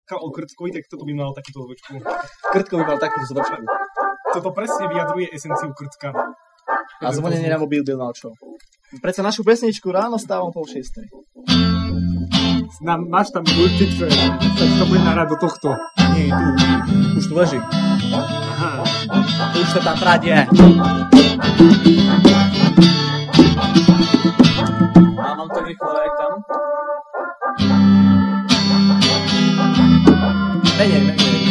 o Krtkovi, tak toto by mal takúto zvučku. Krtko by mal takúto zvučku. Toto presne vyjadruje esenciu Krtka. A zvonenie na mobil by mal čo? Predsa našu pesničku ráno stávam 5:30. Máš tam multitre, sa to bude nahrať do tohto. Nie, tu. Už tu leží. Aha. Už to tam tradie. A mám to rýchlo aj tam. Menej.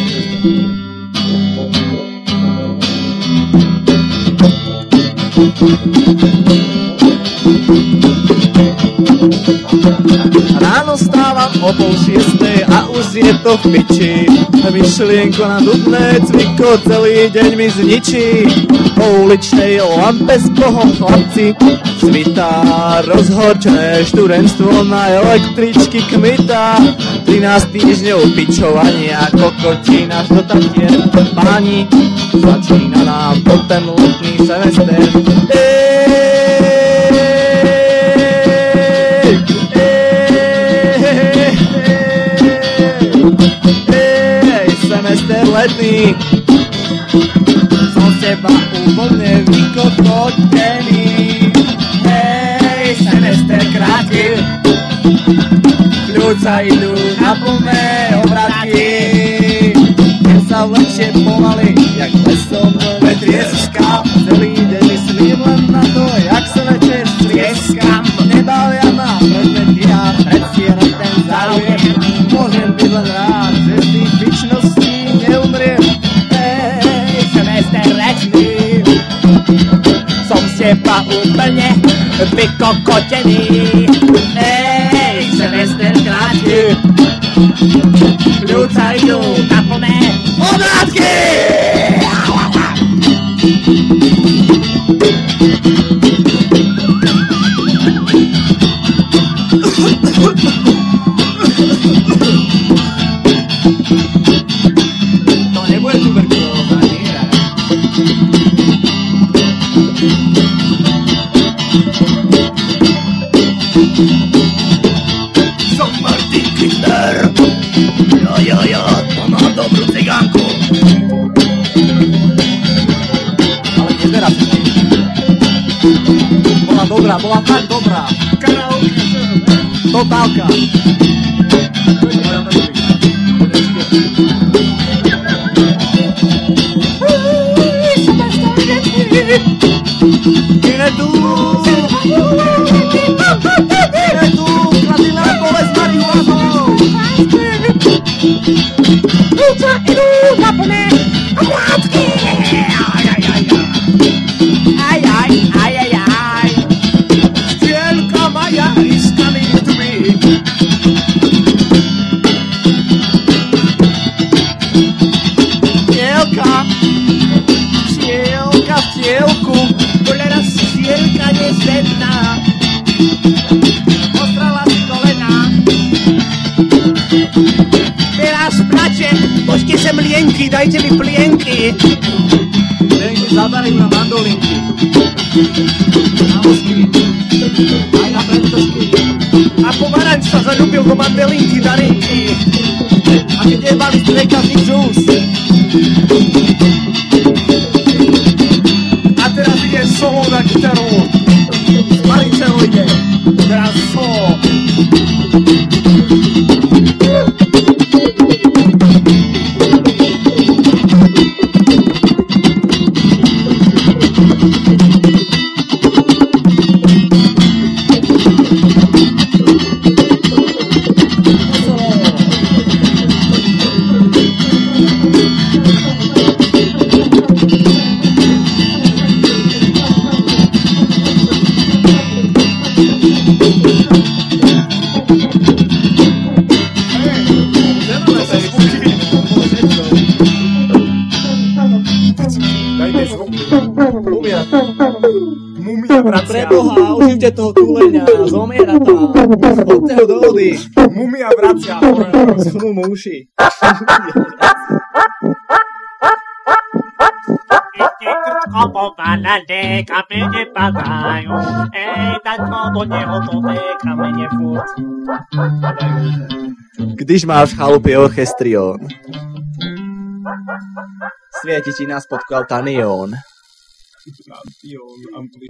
Ráno stávam o 5:30 a už je to v piči. Myšlienko na dubné cviko celý deň mi zničí. Po uličnej lampe s Bohom chlapci svitá rozhorčené študentstvo na električky kmitá. 13 týždňov pičovania, kokotín až do Tatier. Páni, začína nám potom letný semester. Semester letný, som z teba úplne vykokotený. Hej, semester krátky, ľudca idú na plné obratky. Keď sa vlečie pomaly, jak lesom vetrieska. Celý deň myslím len na to, jak sa večer strieskam. Nebavia ma predmety a predstierať ten záujem. Môžem byť len rád, že z tých pičností neumriem. Hej, semester letný, som z teba úplne vykokotený. Hej, semester krátky, ľudca idú na plné obrátky. To nebude tuberkulóza, nie? Som Martin Kinder. Jo, to mám dobrú cigánku. Ale nie teraz. Bola dobrá, bola tak dobrá. Karaoke. Totálka. Inetu, kladila bolesť marihuanou. Ľudca idú na plné obrátky. Aj. Štielka moja is coming to me. Štielka v tielku, kolera štielka nezvedná. Ostrala si kolena. Teraz plače, poďte sem lienky, dajte mi plienky. Plienky zaberajú na mandolinky. Na mozky, aj na predkošky. A pomaranč sa zaľúbil do mandelinky darinky. A keď jebali strejkavý džús. A teraz ide solo na gitaru. Maričelo ide. Teraz solo. Mumia, bracia. Preboha, užite toho túleňa, zomiera tam. Chodte ho do vody. Mumia, bracia. Zhnú mu uši. Ešte krčko povalané, kamene padajú. Taťko do neho dole, kamene furt. Když máš v chalupě orchestrion, svieti ti na spodku auta neon.